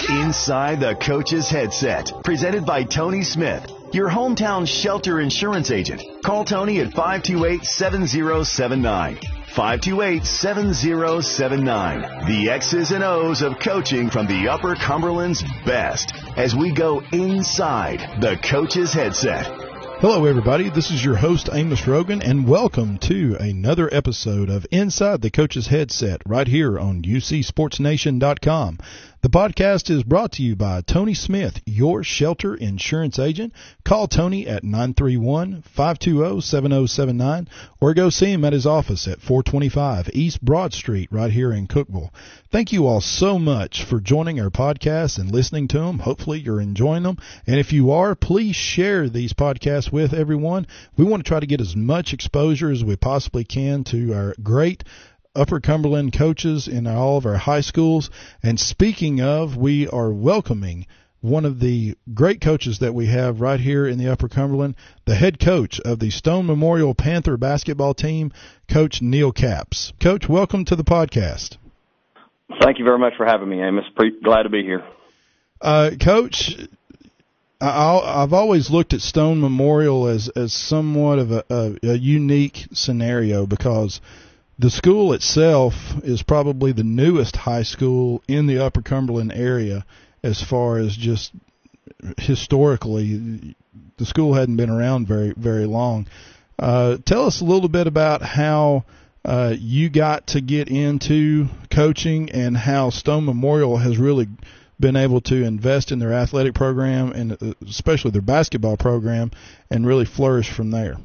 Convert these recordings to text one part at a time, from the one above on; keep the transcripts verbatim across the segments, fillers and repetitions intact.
Inside the Coach's Headset, presented by Tony Smith, your hometown shelter insurance agent. Call Tony at five two eight, seven zero seven nine. five two eight, seven zero seven nine. The X's and O's of coaching from the Upper Cumberland's best as we go inside the Coach's Headset. Hello, everybody. This is your host, Amos Rogan, and welcome to another episode of Inside the Coach's Headset right here on U C Sports Nation dot com. The podcast is brought to you by Tony Smith, your shelter insurance agent. Call Tony at nine three one, five two zero, seven zero seven nine or go see him at his office at four twenty-five East Broad Street right here in Cookeville. Thank you all so much for joining our podcast and listening to them. Hopefully you're enjoying them. And if you are, please share these podcasts with everyone. We want to try to get as much exposure as we possibly can to our great Upper Cumberland coaches in all of our high schools. And speaking of, we are welcoming one of the great coaches that we have right here in the Upper Cumberland, the head coach of the Stone Memorial Panther basketball team, Coach Neil Capps. Coach, welcome to the podcast. Thank you very much for having me, Amos. Pretty glad to be here. Uh, Coach, I'll, I've always looked at Stone Memorial as, as somewhat of a, a, a unique scenario because the school itself is probably the newest high school in the Upper Cumberland area as far as just historically. The school hadn't been around very, very long. Uh, tell us a little bit about how uh, you got to get into coaching and how Stone Memorial has really been able to invest in their athletic program and especially their basketball program and really flourish from there.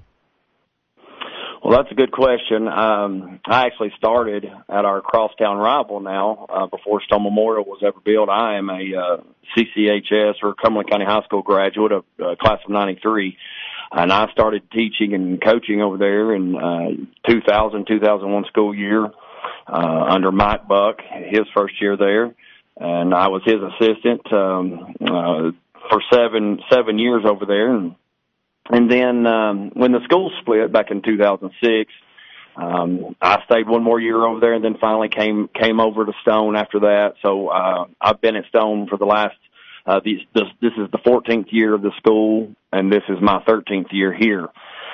Well, that's a good question. Um, I actually started at our crosstown rival now uh, before Stone Memorial was ever built. I am a uh, C C H S or Cumberland County High School graduate of uh, class of ninety-three, and I started teaching and coaching over there in uh, two thousand, two thousand one school year uh, under Mike Buck, his first year there, and I was his assistant um, uh, for seven seven years over there. And And then um, when the school split back in two thousand six, um, I stayed one more year over there and then finally came came over to Stone after that. So uh, I've been at Stone for the last, uh, these, this, this is the fourteenth year of the school, and this is my thirteenth year here.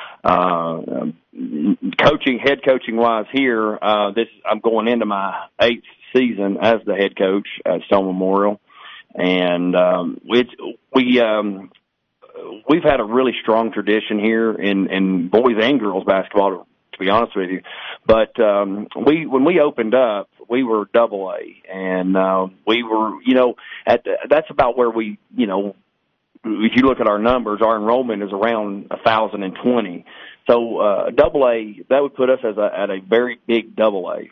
Uh, coaching, head coaching-wise here, uh, this I'm going into my eighth season as the head coach at Stone Memorial. And um, it's, we... Um, We've had a really strong tradition here in, in boys and girls basketball, to be honest with you. But um, we, when we opened up, we were double A, and uh, we were, you know, at the, that's about where we, you know, if you look at our numbers, our enrollment is around one thousand twenty. So uh, double A, that would put us as a, at a very big double A,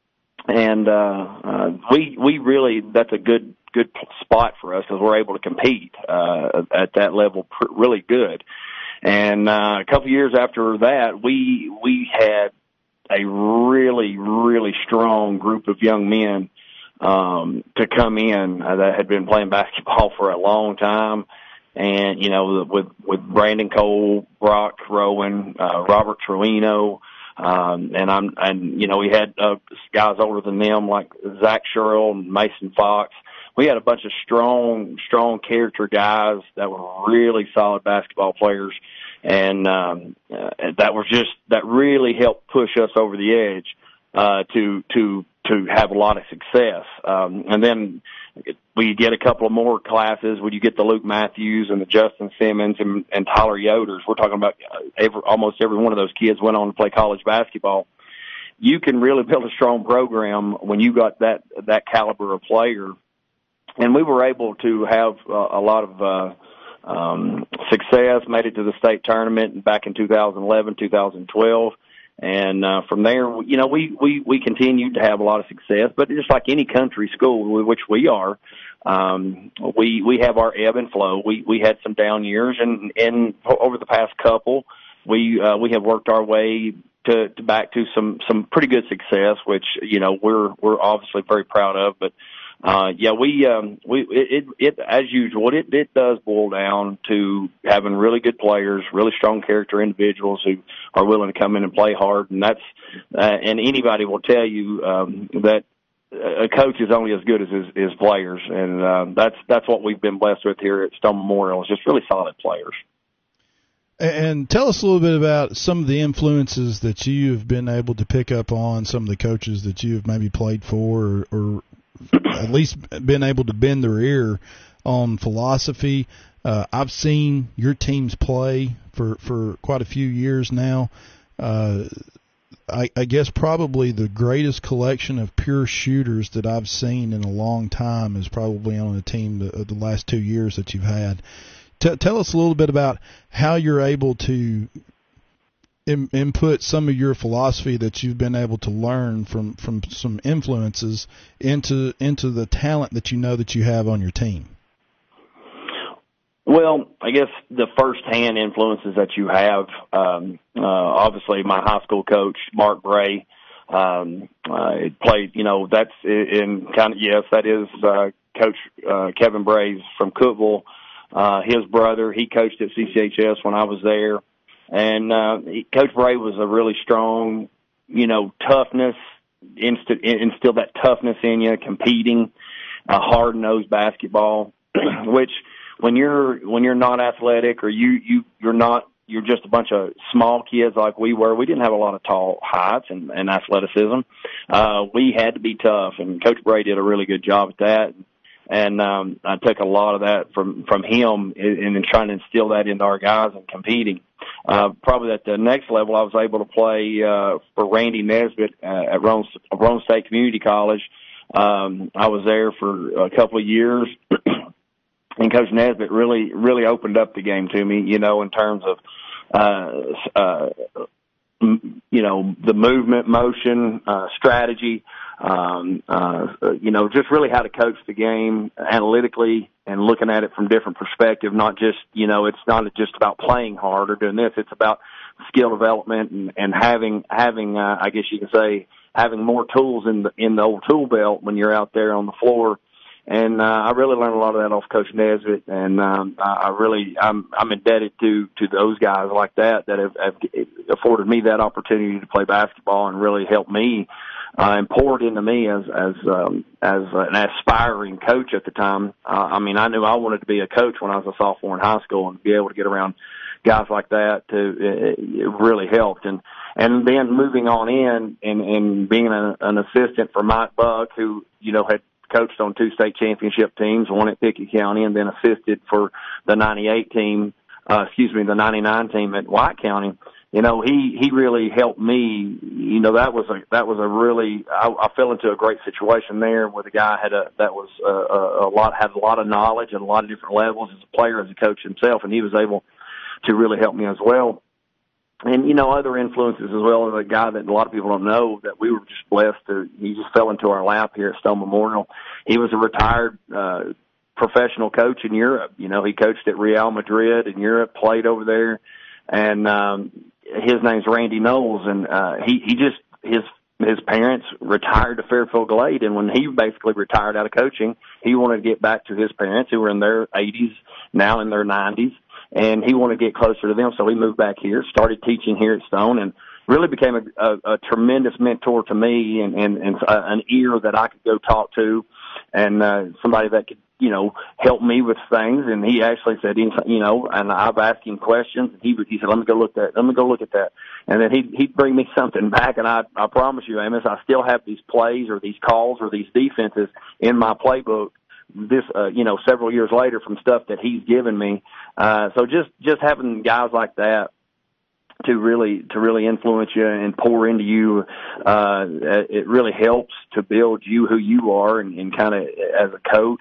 and uh, uh, we we really that's a good. good spot for us because we're able to compete uh, at that level pr- really good. And uh, a couple of years after that, we we had a really, really strong group of young men um, to come in uh, that had been playing basketball for a long time. And, you know, with, with Brandon Cole, Brock Rowan, uh, Robert Trujillo, Um, and I'm, and, you know, we had, uh, guys older than them like Zach Sherrill and Mason Fox. We had a bunch of strong, strong character guys that were really solid basketball players. And, um, uh, that was just, that really helped push us over the edge, uh, to, to, to have a lot of success. Um, and then we get a couple of more classes when you get the Luke Matthews and the Justin Simmons and, and Tyler Yoders. We're talking about every, almost every one of those kids went on to play college basketball. You can really build a strong program when you got that, that caliber of player. And we were able to have uh, a lot of, uh, um, success, made it to the state tournament back in two thousand eleven, two thousand twelve. And, uh, from there, you know, we, we, we continued to have a lot of success, but just like any country school, which we are, um, we, we have our ebb and flow. We, we had some down years, and, and over the past couple, we, uh, we have worked our way to, to back to some, some pretty good success, which, you know, we're, we're obviously very proud of, but, Uh, yeah, we, um, we, it, it, it, as usual, it, it does boil down to having really good players, really strong character individuals who are willing to come in and play hard. And that's, uh, and anybody will tell you, um, that a coach is only as good as his, his players, and uh, that's that's what we've been blessed with here at Stone Memorial. Is just really solid players. And tell us a little bit about some of the influences that you've been able to pick up on, some of the coaches that you've maybe played for, or, or at least been able to bend their ear on philosophy. Uh, I've seen your teams play for, for quite a few years now. Uh, I, I guess probably the greatest collection of pure shooters that I've seen in a long time is probably on a team the, the last two years that you've had. T- tell us a little bit about how you're able to im- input some of your philosophy that you've been able to learn from, from some influences into into the talent that you know that you have on your team. Well, I guess the first-hand influences that you have, um, uh, obviously my high school coach, Mark Bray, um, uh, played, you know, that's in kind of, yes, that is uh, Coach uh, Kevin Bray's from Cookeville. Uh, his brother, he coached at C C H S when I was there. And uh, he, Coach Bray was a really strong, you know, toughness, inst- instilled that toughness in you, competing, uh, hard-nosed basketball, which when you're when you're not athletic or you, you, you're not, you're just a bunch of small kids like we were. We didn't have a lot of tall heights and, and athleticism. Uh, we had to be tough, and Coach Bray did a really good job at that. And um, I took a lot of that from, from him in, in trying to instill that into our guys and competing. Uh, probably at the next level, I was able to play uh, for Randy Nesbitt uh, at Rome, Rome State Community College. Um, I was there for a couple of years, and Coach Nesbitt really, really opened up the game to me, you know, in terms of, uh, uh, you know, the movement, motion, uh, strategy. Um, uh, you know, just really how to coach the game analytically and looking at it from different perspective, not just, you know, it's not just about playing hard or doing this. It's about skill development and, and having, having, uh, I guess you can say, having more tools in the, in the old tool belt when you're out there on the floor. And, uh, I really learned a lot of that off Coach Nesbitt. And, um, I really, I'm, I'm indebted to, to those guys like that, that have, have afforded me that opportunity to play basketball and really helped me. Uh, and poured into me as as um, as an aspiring coach at the time. Uh, I mean, I knew I wanted to be a coach when I was a sophomore in high school, and be able to get around guys like that to it, it really helped. And and then moving on in and, and being an, an assistant for Mike Buck, who you know had coached on two state championship teams, one at Pickett County, and then assisted for the ninety-eight team. Uh, excuse me, the ninety-nine team at White County. You know, he, he really helped me. You know, that was a, that was a really, I, I fell into a great situation there with a guy had a, that was a, a, a lot, had a lot of knowledge at a lot of different levels as a player, as a coach himself, and he was able to really help me as well. And, you know, other influences as well, as a guy that a lot of people don't know that we were just blessed to, he just fell into our lap here at Stone Memorial. He was a retired, uh, professional coach in Europe. You know, he coached at Real Madrid in Europe, played over there, and, um, his name's Randy Knowles, and uh, he he just his his parents retired to Fairfield Glade, and when he basically retired out of coaching, he wanted to get back to his parents who were in their eighties, now in their nineties, and he wanted to get closer to them, so he moved back here, started teaching here at Stone, and really became a, a, a tremendous mentor to me, and, and, and an ear that I could go talk to, and uh, somebody that could, you know, help me with things. And he actually said, you know, and I've asked him questions, and he would, he said, let me go look at that. Let me go look at that. And then he'd, he'd bring me something back. And I, I promise you, Amos, I still have these plays or these calls or these defenses in my playbook this, uh, you know, several years later from stuff that he's given me. Uh, so just, just having guys like that to really, to really influence you and pour into you, uh, it really helps to build you who you are and, and kind of as a coach.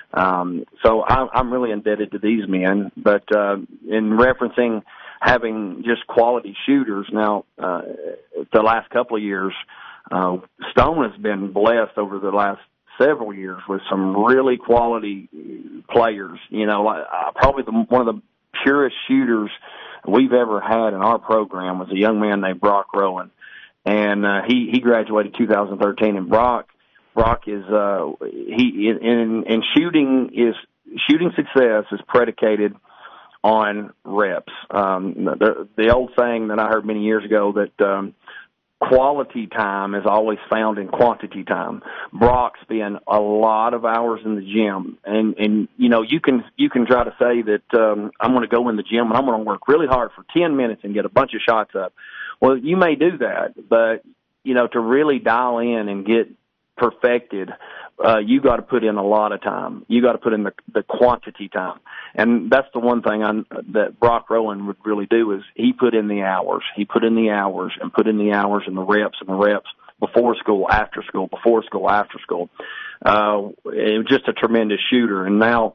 Um, so I'm, I'm really indebted to these men, but, uh, in referencing having just quality shooters now, uh, the last couple of years, uh, Stone has been blessed over the last several years with some really quality players. You know, uh, probably the, one of the purest shooters we've ever had in our program was a young man named Brock Rowan. And, uh, he, he graduated two thousand thirteen, and Brock, Brock is, uh, he, in, in shooting is, shooting success is predicated on reps. Um, the, the old saying that I heard many years ago that, um, quality time is always found in quantity time. Brock spent a lot of hours in the gym, and and you know you can you can try to say that um, I'm going to go in the gym and I'm going to work really hard for ten minutes and get a bunch of shots up. Well, you may do that, but you know to really dial in and get perfected, uh, you got to put in a lot of time. You got to put in the, the quantity time. And that's the one thing I'm, that Brock Rowan would really do is he put in the hours. He put in the hours and put in the hours and the reps and the reps before school, after school, before school, after school. Uh, it was just a tremendous shooter. And now,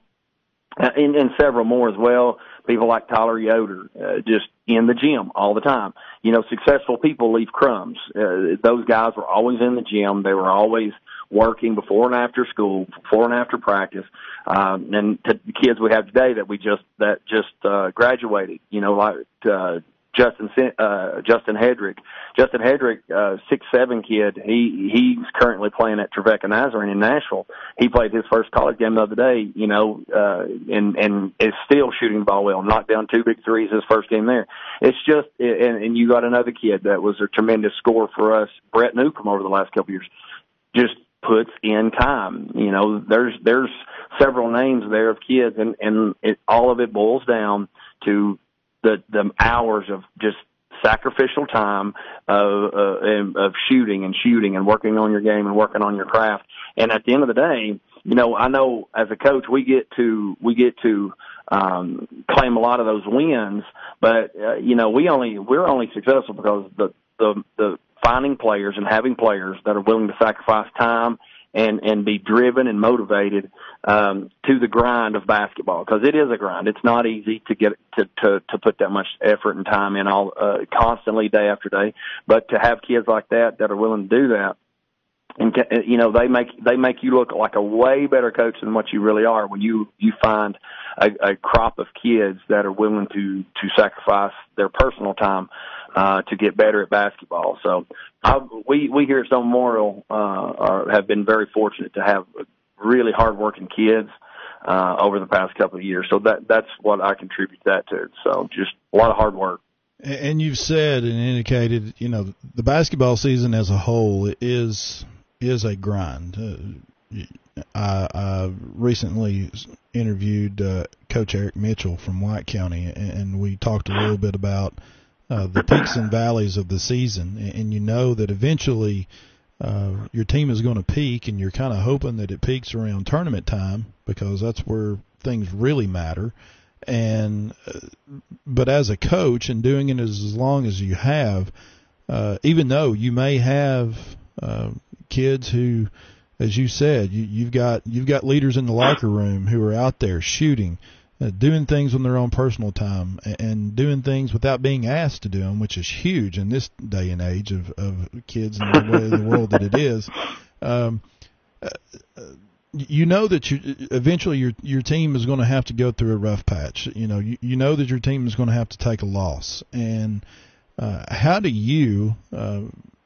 and, and several more as well, people like Tyler Yoder, uh, just in the gym all the time. You know, successful people leave crumbs. Uh, those guys were always in the gym. They were always working before and after school, before and after practice. Um, and to the kids we have today that we just, that just, uh, graduated, you know, like, uh, Justin, uh, Justin Hedrick. Justin Hedrick, uh, six seven kid, he, he's currently playing at Trevecca Nazarene in Nashville. He played his first college game the other day, you know, uh, and, and is still shooting the ball well, knocked down two big threes his first game there. It's just, and, and you got another kid that was a tremendous scorer for us, Brett Newcomb, over the last couple of years, just puts in time. You know, there's, there's several names there of kids, and, and it, all of it boils down to the the hours of just sacrificial time of, uh, of shooting and shooting and working on your game and working on your craft. And at the end of the day, you know, I know as a coach we get to we get to um, claim a lot of those wins, but uh, you know we only we're only successful because the the the finding players and having players that are willing to sacrifice time and, and be driven and motivated um, to the grind of basketball, because it is a grind. It's not easy to get to, to, to put that much effort and time in all uh, constantly day after day. But to have kids like that that are willing to do that, and you know they make they make you look like a way better coach than what you really are when you you find a, a crop of kids that are willing to to sacrifice their personal time uh, to get better at basketball. So I, we we here at Stone Memorial uh, are, have been very fortunate to have really hardworking kids uh, over the past couple of years. So that that's what I contribute that to. So just a lot of hard work. And you've said and indicated, you know, the basketball season as a whole is is a grind. Uh, I, I recently interviewed uh, Coach Eric Mitchell from White County, and we talked a little bit about uh, the peaks and valleys of the season. And you know that eventually uh, your team is going to peak, and you're kind of hoping that it peaks around tournament time because that's where things really matter. And uh, but as a coach and doing it as, as long as you have, uh, even though you may have uh, kids who, as you said, you, you've got you've got leaders in the locker room who are out there shooting, uh, doing things on their own personal time, and, and doing things without being asked to do them, which is huge in this day and age of, of kids and the way of the world that it is. Um, uh, you know that you eventually your your team is going to have to go through a rough patch. You know, you, you know that your team is going to have to take a loss. And uh, how do you, uh,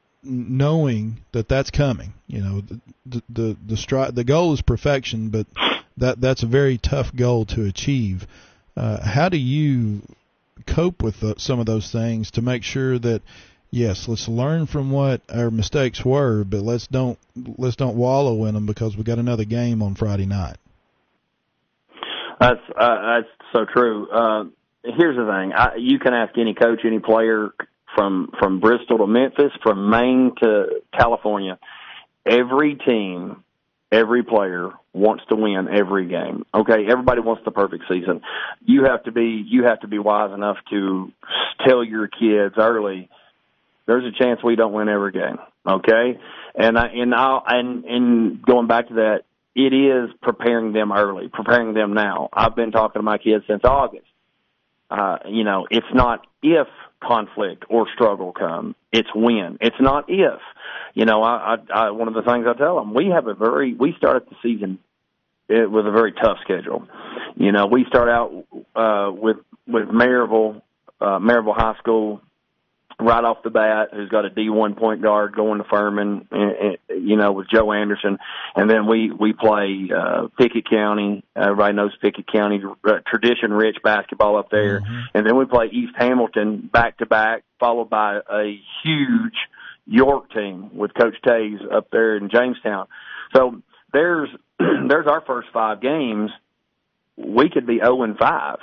knowing that that's coming, you know, the the the, the, stri- the goal is perfection, but that that's a very tough goal to achieve. Uh, how do you cope with the, some of those things to make sure that, yes, let's learn from what our mistakes were, but let's don't let's don't wallow in them because we got another game on Friday night. That's uh, that's so true. Uh, here's the thing: I, you can ask any coach, any player from from Bristol to Memphis, from Maine to California. Every team, every player wants to win every game. Okay, everybody wants the perfect season. You have to be you have to be wise enough to tell your kids early, there's a chance we don't win every game, okay? And I and I and and going back to that, it is preparing them early, preparing them now. I've been talking to my kids since August. Uh, you know, it's not if conflict or struggle come, it's when. It's not if. You know, I, I, I one of the things I tell them, we have a very we started the season with a very tough schedule. You know, we start out uh, with with Maryville, uh, Maryville High School. Right off the bat, who's got a D one point guard going to Furman, you know, with Joe Anderson. And then we, we play uh, Pickett County. Uh, everybody knows Pickett County, uh, tradition-rich basketball up there. Mm-hmm. And then we play East Hamilton back-to-back, followed by a huge, York team with Coach Tays up there in Jamestown. So there's there's our first five games. We could be zero and five,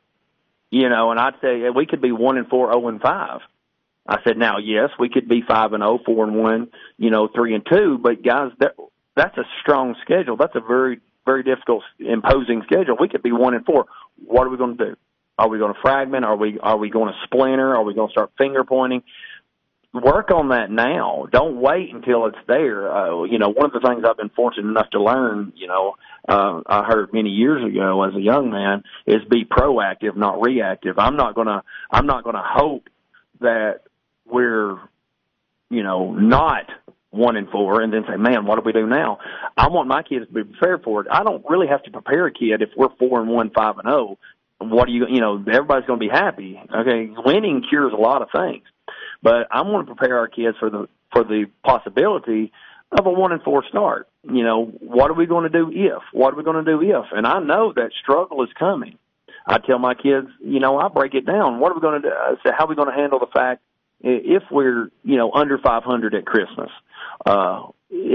you know, and I'd say we could be one and four, zero and five. I said, now, yes, we could be five and zero, four and one, you know, three and two. But guys, that that's a strong schedule. That's a very very difficult, imposing schedule. We could be one and four. What are we going to do? Are we going to fragment? Are we are we going to splinter? Are we going to start finger pointing? Work on that now. Don't wait until it's there. Uh, you know, one of the things I've been fortunate enough to learn, you know, uh, I heard many years ago as a young man, is be proactive, not reactive. I'm not gonna, I'm not gonna hope that we're, you know, not one and four and then say, man, what do we do now? I want my kids to be prepared for it. I don't really have to prepare a kid if we're four and one, five and oh. What do you, you know, everybody's going to be happy. Okay, winning cures a lot of things. But I want to prepare our kids for the for the possibility of a one and four start. You know, what are we going to do if? What are we going to do if? And I know that struggle is coming. I tell my kids, you know, I break it down. What are we going to do? I say, how are we going to handle the fact if we're, you know, under five hundred at Christmas? Uh,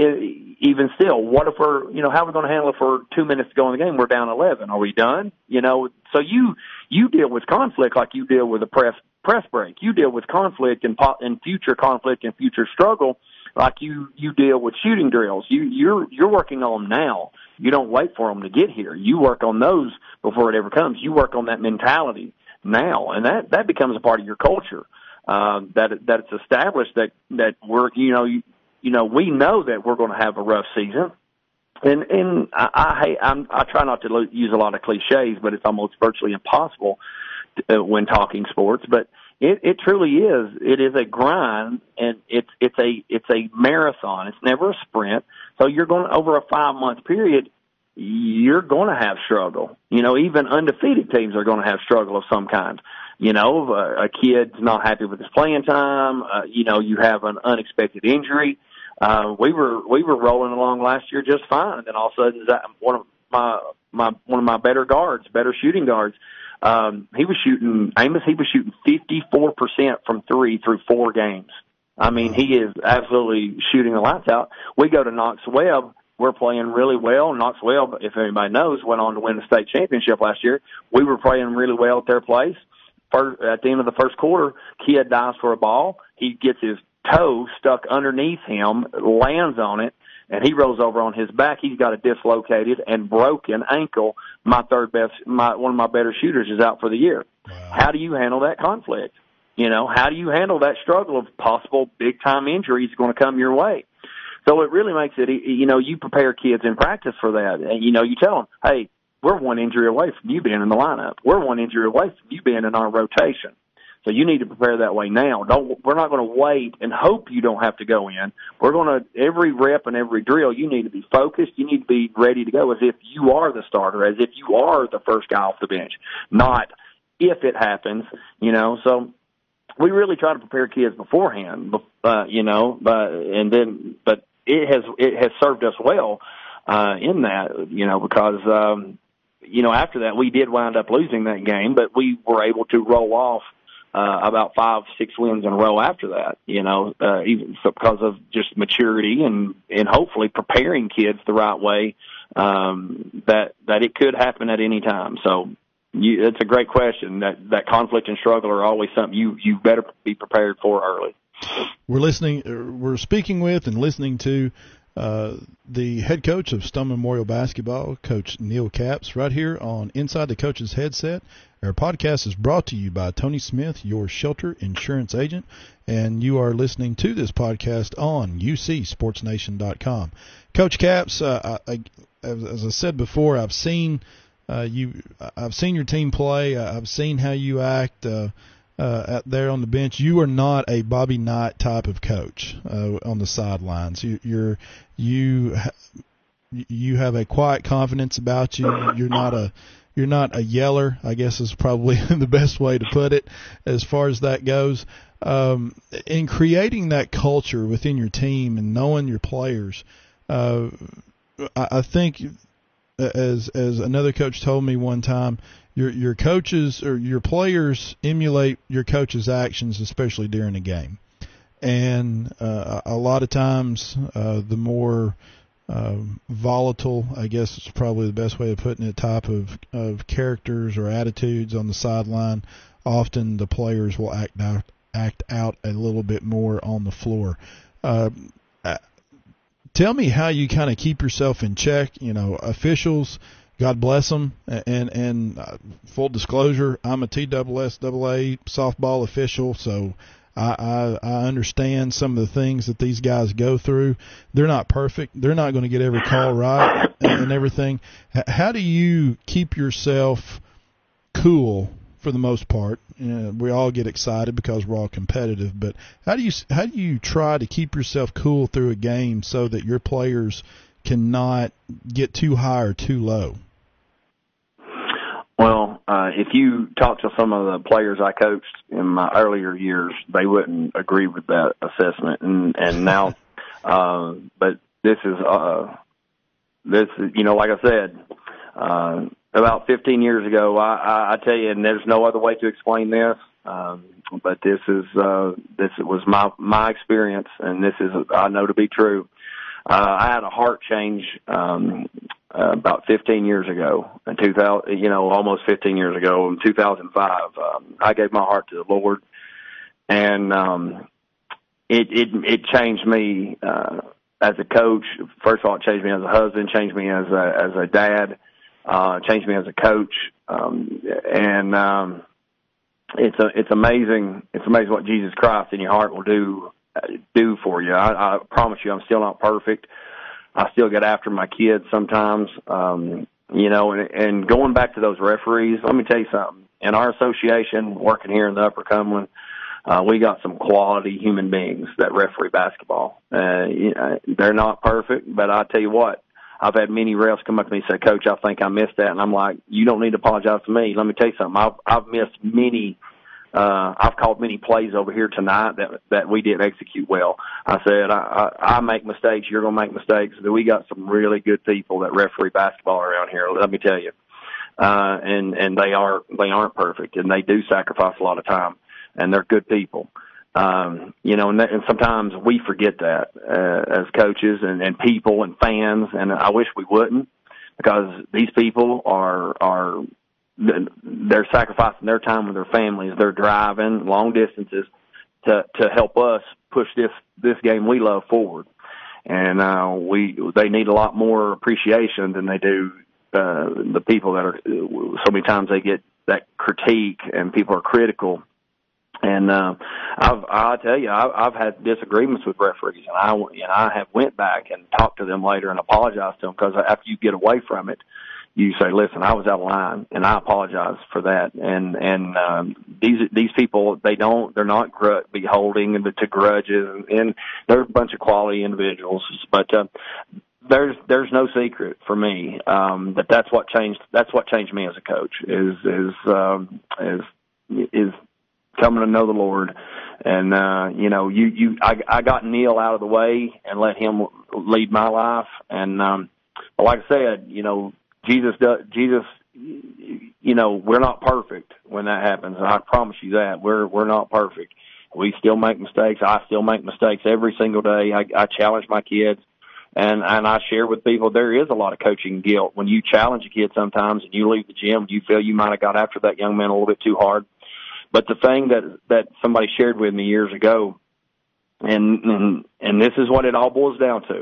even still, what if we're, you know, how are we going to handle it for two minutes to go in the game? We're down eleven. Are we done? You know, so you you deal with conflict like you deal with a press press break. You deal with conflict and, and future conflict and future struggle like you, you deal with shooting drills. You, you're, you're working on them now. You don't wait for them to get here. You work on those before it ever comes. You work on that mentality now, and that, that becomes a part of your culture. Uh, that, that it's established that, that we're, you know, you, you know, we know that we're going to have a rough season. And, and I, I hate, I'm, I try not to lo- use a lot of cliches, but it's almost virtually impossible to, uh, when talking sports. But it, it truly is. It is a grind, and it's, it's a, it's a marathon. It's never a sprint. So you're going over a five month period. You're going to have struggle. You know, even undefeated teams are going to have struggle of some kind. You know, a, a kid's not happy with his playing time. Uh, you know, you have an unexpected injury. Uh, we were, we were rolling along last year just fine. And then all of a sudden, one of my, my, one of my better guards, better shooting guards, um, he was shooting, Amos, he was shooting fifty-four percent from three through four games. I mean, he is absolutely shooting the lights out. We go to Knox Webb. We're playing really well. Knox Webb, if anybody knows, went on to win the state championship last year. We were playing really well at their place. First, at the end of the first quarter, kid dives for a ball. He gets his toe stuck underneath him, lands on it, and he rolls over on his back. He's got a dislocated and broken ankle. My third best, my one of my better shooters is out for the year. Wow. How do you handle that conflict? You know, how do you handle that struggle of possible big-time injuries going to come your way? So it really makes it, you know, you prepare kids in practice for that. And, you know, you tell them, hey, we're one injury away from you being in the lineup. We're one injury away from you being in our rotation. So you need to prepare that way now. Don't, we're not going to wait and hope you don't have to go in. We're going to, every rep and every drill, you need to be focused. You need to be ready to go as if you are the starter, as if you are the first guy off the bench, not if it happens, you know. So we really try to prepare kids beforehand, uh, you know, but, and then, but it has, it has served us well, uh, in that, you know, because, um, you know, after that, we did wind up losing that game, but we were able to roll off uh, about five, six wins in a row after that, you know, uh, even so because of just maturity and, and hopefully preparing kids the right way, um, that, that it could happen at any time. So you, it's a great question. That, that conflict and struggle are always something you, you better be prepared for early. We're listening, we're speaking with and listening to Uh, the head coach of Stone Memorial Basketball, Coach Neil Capps, right here on Inside the Coach's Headset. Our podcast is brought to you by Tony Smith, your shelter insurance agent, and you are listening to this podcast on U C Sports Nation dot com. Coach Capps, uh, I, I, as I said before, I've seen uh, you, I've seen your team play. I've seen how you act. Uh, Uh, out there on the bench. You are not a Bobby Knight type of coach uh, on the sidelines. You, you're you you have a quiet confidence about you. You're not a you're not a yeller, I guess is probably the best way to put it as far as that goes. Um, in creating that culture within your team and knowing your players, uh, I, I think as as another coach told me one time, Your your coaches or your players emulate your coach's actions, especially during a game. and uh, a lot of times uh, the more uh, volatile, I guess it's probably the best way of putting it, type of, of characters or attitudes on the sideline, often the players will act out, act out a little bit more on the floor. Uh, tell me how you kind of keep yourself in check. You know, officials, God bless them, and and uh, full disclosure, I'm a T S S A A softball official, so I, I I understand some of the things that these guys go through. They're not perfect. They're not going to get every call right and, and everything. How do you keep yourself cool for the most part? You know, we all get excited because we're all competitive, but how do you how do you try to keep yourself cool through a game so that your players cannot get too high or too low? Well, uh, if you talk to some of the players I coached in my earlier years, they wouldn't agree with that assessment. And, and now, uh, but this is, uh, this, you know, like I said, uh, about fifteen years ago, I, I, I tell you, and there's no other way to explain this, um, but this is, uh, this was my, my experience, and this is, I know to be true. Uh, I had a heart change, um, uh, about fifteen years ago, in two thousand, you know, almost fifteen years ago, in two thousand five. Um, I gave my heart to the Lord, and, um, it, it, it changed me, uh, as a coach. First of all, it changed me as a husband, changed me as a, as a dad, uh, changed me as a coach. Um, and, um, it's a, it's amazing. It's amazing what Jesus Christ in your heart will do, do for you. I, I promise you, I'm still not perfect. I still get after my kids sometimes. Um, you know, and, and going back to those referees, let me tell you something. In our association, working here in the Upper Cumberland, uh, we got some quality human beings that referee basketball. Uh, you know, they're not perfect, but I tell you what, I've had many refs come up to me and say, Coach, I think I missed that. And I'm like, you don't need to apologize to me. Let me tell you something. I've, I've missed many Uh, I've called many plays over here tonight that that we didn't execute well. I said, I, I, I make mistakes. You're going to make mistakes. We got some really good people that referee basketball around here. Let me tell you. Uh, and, and they are, they aren't perfect, and they do sacrifice a lot of time, and they're good people. Um, you know, and, that, and sometimes we forget that, uh, as coaches and, and people and fans. And I wish we wouldn't, because these people are, are, they're sacrificing their time with their families. They're driving long distances to, to help us push this, this game we love forward. And, uh, we, they need a lot more appreciation than they do, uh, the people that are, so many times they get that critique and people are critical. And, uh, I've, I tell you, I've, I've had disagreements with referees, and I, and I have went back and talked to them later and apologized to them, because after you get away from it, you say, listen, I was out of line, and I apologize for that. And, and, um, these, these people, they don't, they're not gr- beholding to grudges, and, and they're a bunch of quality individuals. But, uh, there's, there's no secret for me, um, that that's what changed, that's what changed me as a coach is, is, um, is, is coming to know the Lord. And, uh, you know, you, you, I, I got Neil out of the way and let him lead my life. And, um, but like I said, you know, Jesus does, Jesus, you know, we're not perfect when that happens. And I promise you that we're, we're not perfect. We still make mistakes. I still make mistakes every single day. I, I challenge my kids, and, and I share with people, there is a lot of coaching guilt when you challenge a kid sometimes and you leave the gym, you feel you might have got after that young man a little bit too hard. But the thing that, that somebody shared with me years ago, and, and, and this is what it all boils down to,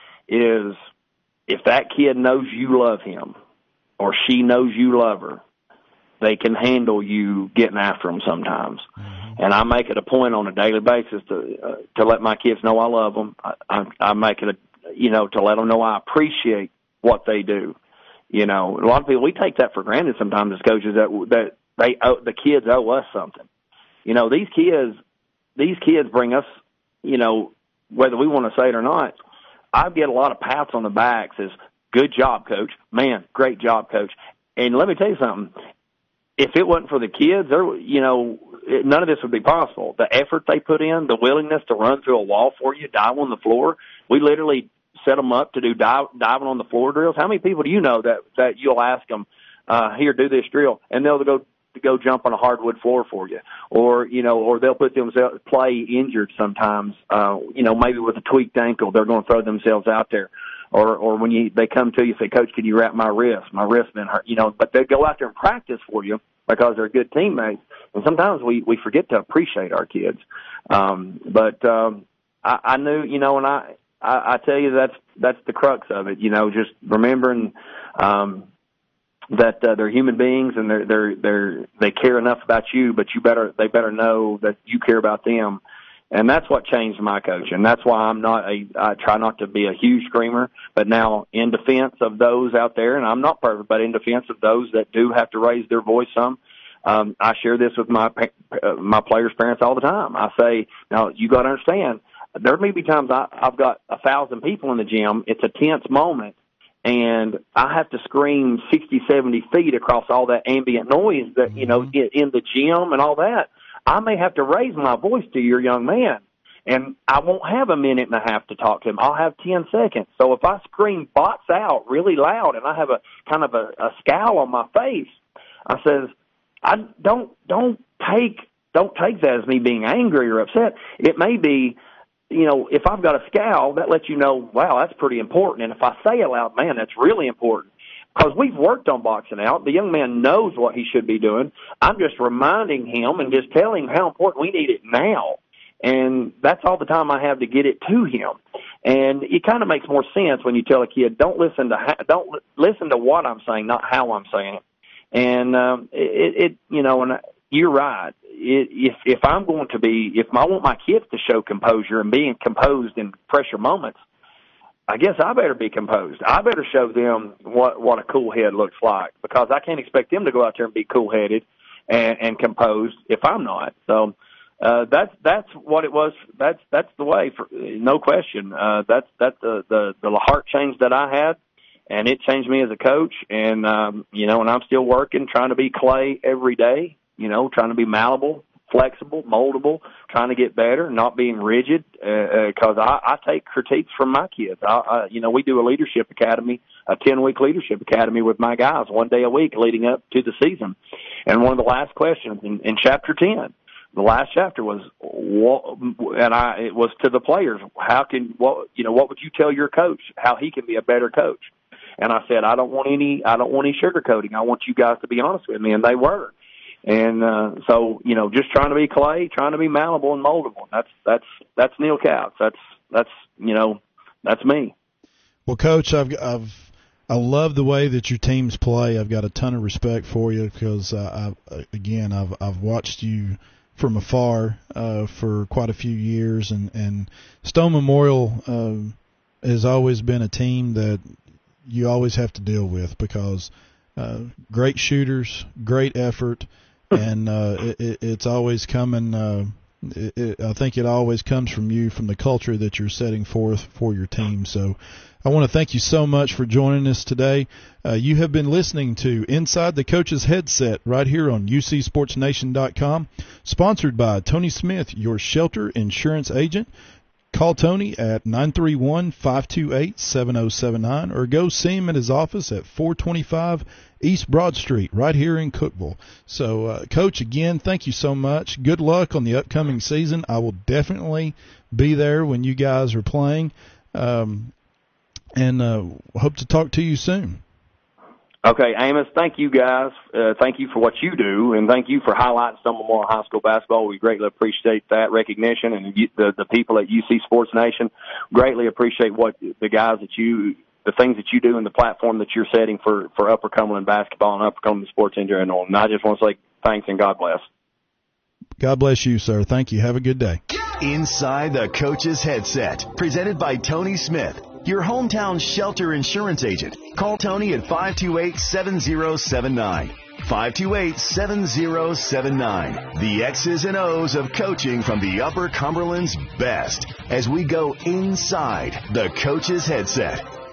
is if that kid knows you love him or she knows you love her, they can handle you getting after them sometimes. Mm-hmm. And I make it a point on a daily basis to, uh, to let my kids know I love them. I, I, I make it a, you know, to let them know I appreciate what they do. You know, a lot of people, we take that for granted sometimes as coaches, that, that they owe, the kids owe us something. You know, these kids, these kids bring us, you know, whether we want to say it or not, I get a lot of pats on the back, says, good job, coach. Man, great job, coach. And let me tell you something. If it wasn't for the kids, there, you know, it, none of this would be possible. The effort they put in, the willingness to run through a wall for you, dive on the floor. We literally set them up to do dive, diving on the floor drills. How many people do you know that, that you'll ask them, uh, here, do this drill, and they'll go to go jump on a hardwood floor for you, or you know, or they'll put themselves play injured sometimes. Uh, you know, maybe with a tweaked ankle, they're going to throw themselves out there. Or, or when you they come to you, say, Coach, can you wrap my wrist? My wrist's been hurt. You know, but they go out there and practice for you because they're good teammates. And sometimes we we forget to appreciate our kids. Um, but um, I, I knew, you know, and I, I I tell you that's that's the crux of it. You know, just remembering um, that uh, they're human beings and they're they're they're they care enough about you, but you better they better know that you care about them. And that's what changed my coaching. That's why I'm not a, I try not to be a huge screamer, but now in defense of those out there, and I'm not perfect, but in defense of those that do have to raise their voice some, um, I share this with my, uh, my players' parents all the time. I say, now you got to understand, there may be times I, I've got a thousand people in the gym. It's a tense moment. And I have to scream sixty, seventy feet across all that ambient noise that, you know, in, in the gym and all that. I may have to raise my voice to your young man, and I won't have a minute and a half to talk to him. I'll have ten seconds. So if I scream bots out really loud and I have a kind of a, a scowl on my face, I says, I don't, don't take, don't take that as me being angry or upset. It may be, you know, if I've got a scowl, that lets you know, wow, that's pretty important. And if I say it loud, man, that's really important. Because we've worked on boxing out. The young man knows what he should be doing. I'm just reminding him and just telling him how important we need it now. And that's all the time I have to get it to him. And it kind of makes more sense when you tell a kid, don't listen to ha- don't li- listen to what I'm saying, not how I'm saying it. And um, it, it, you know, and you're right. It, if if I'm going to be, if I want my kids to show composure and being composed in pressure moments, I guess I better be composed. I better show them what, what a cool head looks like, because I can't expect them to go out there and be cool-headed and, and composed if I'm not. So uh, that's that's what it was. That's that's the way, for, no question. Uh, that's that's the, the the heart change that I had, and it changed me as a coach. And um, you know, and I'm still working, trying to be clay every day. You know, trying to be malleable, flexible, moldable, trying to get better, not being rigid, because uh, uh, I, I take critiques from my kids. I, I, you know, we do a leadership academy, a ten-week leadership academy with my guys, one day a week leading up to the season. And one of the last questions in, in chapter ten, the last chapter was, and I, it was to the players, how can, what, you know, what would you tell your coach, how he can be a better coach? And I said, I don't want any, I don't want any sugarcoating. I want you guys to be honest with me, and they were. And uh, so, you know, just trying to be clay, trying to be malleable and moldable. That's that's that's Neal Kautz. That's that's you know, that's me. Well, Coach, I've I've I love the way that your teams play. I've got a ton of respect for you because, uh, I, again, I've I've watched you from afar uh, for quite a few years, and and Stone Memorial uh, has always been a team that you always have to deal with because uh, great shooters, great effort. And uh, it, it's always coming. Uh, it, it, I think it always comes from you, from the culture that you're setting forth for your team. So, I want to thank you so much for joining us today. Uh, you have been listening to Inside the Coach's Headset right here on U C Sports Nation dot com, sponsored by Tony Smith, your shelter insurance agent. Call Tony at nine three one, five two eight, seven oh seven nine or go see him at his office at four twenty-five East Broad Street right here in Cookeville. So, uh, Coach, again, thank you so much. Good luck on the upcoming season. I will definitely be there when you guys are playing, um, and uh, hope to talk to you soon. Okay, Amos, thank you guys. Uh, thank you for what you do, and thank you for highlighting Stone Memorial High School basketball. We greatly appreciate that recognition, and you, the, the people at U C Sports Nation greatly appreciate what the guys that you, the things that you do and the platform that you're setting for, for Upper Cumberland basketball and Upper Cumberland sports in general. And I just want to say thanks and God bless. God bless you, sir. Thank you. Have a good day. Inside the Coach's Headset, presented by Tony Smith, your hometown shelter insurance agent. Call Tony at five two eight, seven oh seven nine. five two eight, seven oh seven nine. The X's and O's of coaching from the Upper Cumberland's best as we go inside the Coach's Headset.